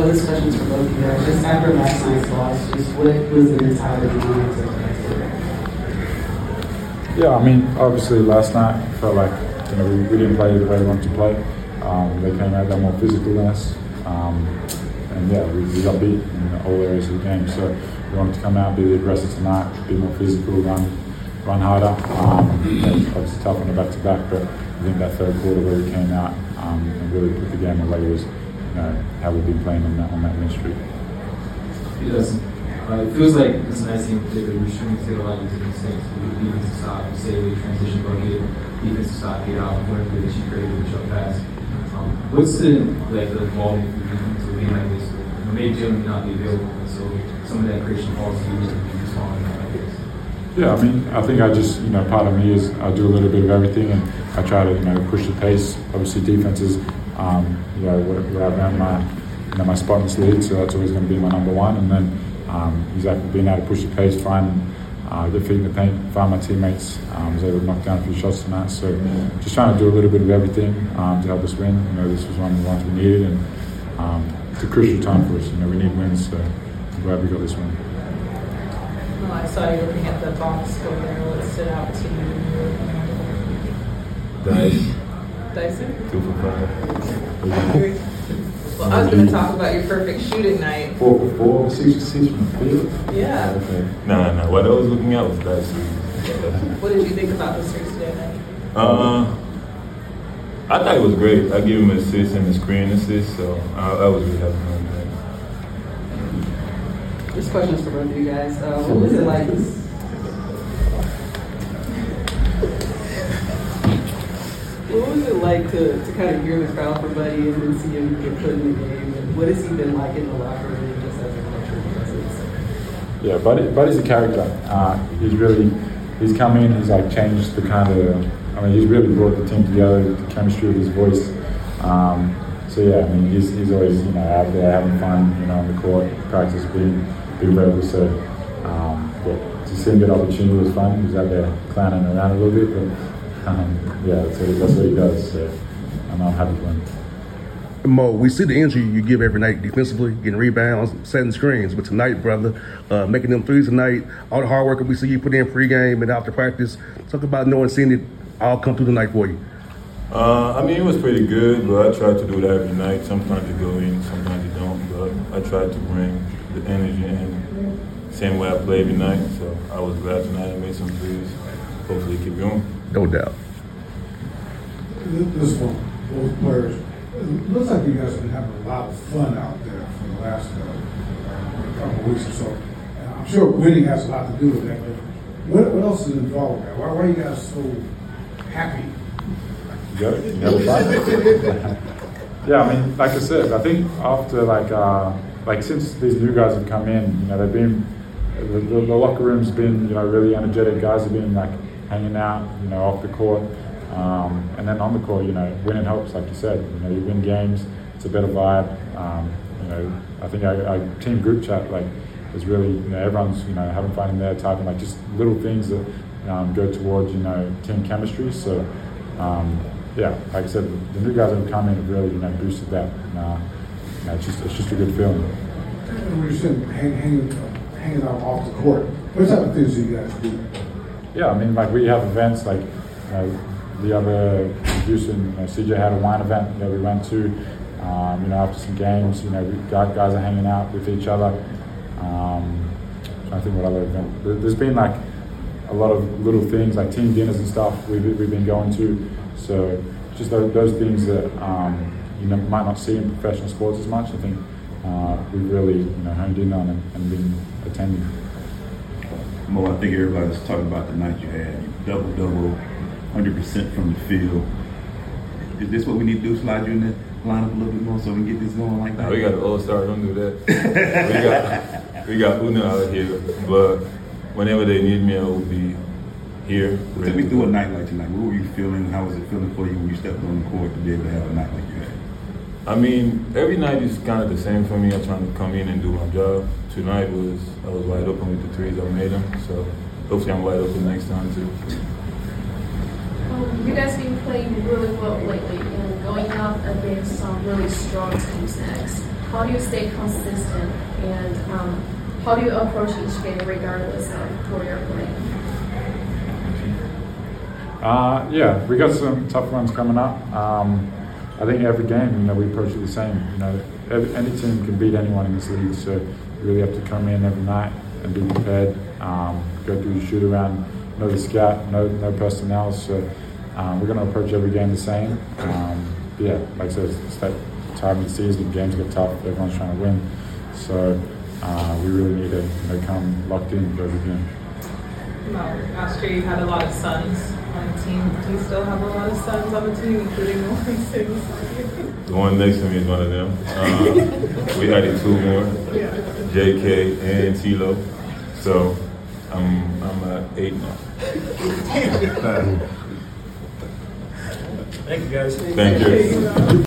this question's for both of you guys. Just after last night's loss, just what was the mentality going into it? Yeah, I mean, obviously last night I felt like we didn't play the way we wanted to play. They came out, they're more physical than us. And yeah, we got beat in all areas of the game. So we wanted to come out, be the aggressor tonight, be more physical, run harder. Obviously tough on the back-to-back, but I think that third quarter where we came out and really put the game away was how we've been playing on that win streak. It feels like this nice team in particular, you're shooting to a lot of different things. The defensive side, you say the transition bucket, defensive side, get out, whatever that you created with your pass. What's the volume for you to be like this? Maybe Jim may not be available, so some of that creation falls to you to be responding like this. Yeah, I mean, I think I just, part of me is I do a little bit of everything and I try to, push the pace. Obviously, defenses, where I ran my spot in this league, so that's always going to be my number one. And then exactly being able to push the pace, find the feet in the paint, find my teammates. I was able to knock down a few shots tonight. So just trying to do a little bit of everything to help us win. This was one of the ones we needed, and it's a crucial time for us. We need wins, so I'm glad we got this one. Well, I saw you looking at the box score there. What stood out to you? Dyson? 2 for 5. Well, I was going to talk about your perfect shooting night. 4 for 4, 6 for 6 from the field. Yeah. Okay. No. What I was looking at was that series. What did you think about the series today? I thought it was great. I gave him an assist and a screen assist, so I was really happy with that. This question is for both of you guys. What was it like? What was it like to kind of hear the crowd for Buddy and then see him get put in the game? And what has he been like in the locker room just as a cultural presence? Yeah, Buddy's a character. He's come in, he's like changed the kind of, he's really brought the team together, the chemistry of his voice. So yeah, he's always, out there having fun, on the court, practice, being rebel. So yeah, to see him get opportunity was fun. He was out there clowning around a little bit, but yeah, that's what he does. So I'm happy for him. Mo, we see the energy you give every night defensively, getting rebounds, setting screens. But tonight, brother, making them threes tonight, all the hard work that we see you put in pregame and after practice. Talk about seeing it all come through tonight for you. It was pretty good, but I try to do that every night. Sometimes you go in, sometimes you don't. But I try to bring the energy in, same way I play every night. So I was glad tonight I made some threes. Hopefully keep going. No doubt. This one, both players. It looks like you guys have been having a lot of fun out there for the last couple of weeks or so. And I'm sure winning has a lot to do with that. But what else is involved with that? Why are you guys so happy? You got it. You never find Yeah, like I said, I think after since these new guys have come in, they've been the locker room's been really energetic. Guys have been hanging out, off the court. And then on the court, winning helps, like you said. You win games, it's a better vibe. I think our team group chat is really, everyone's having fun in there, typing just little things that go towards team chemistry. So yeah, like I said, the new guys that have come in have really boosted that. It's just a good feeling. When you're sitting hanging out off the court, what type of things do you guys do? Yeah, we have events the other Houston, CJ had a wine event that we went to. After some games, guys are hanging out with each other. I think what other event. There's been a lot of little things like team dinners and stuff we've been going to. So just those things that you might not see in professional sports as much. I think we've really honed in on and been attending. Mo, I think everybody's talking about the night you had. You double, 100% from the field. Is this what we need to do? Slide you in that lineup a little bit more so we can get this going like that? We got an all-star. Don't do that. we got Una out here, but whenever they need me, I will be here. Take me through a night like tonight. What were you feeling? How was it feeling for you when you stepped on the court to be able to have a night like you had? Every night is kind of the same for me. I'm trying to come in and do my job. Tonight I was wide open with the threes. I made them, so hopefully I'm wide open next time too. You guys been playing really well lately, and going going up against some really strong teams next. How do you stay consistent, and how do you approach each game regardless of who you're playing? Yeah, we got some tough ones coming up. I think every game, we approach it the same. Any team can beat anyone in this league, so you really have to come in every night and be prepared. Go through the shoot around, know the scout, know personnel. So we're going to approach every game the same. Yeah, like I said, it's that time of the season. Games get tough. Everyone's trying to win. So we really need to come locked in for every game. Last year you had a lot of sons on the team. Do you still have a lot of sons on the team, including the one sitting? The one next to me is one of them. We added 2 more, JK and Tilo. So I'm at 8 now. Thank you, guys. Thank you.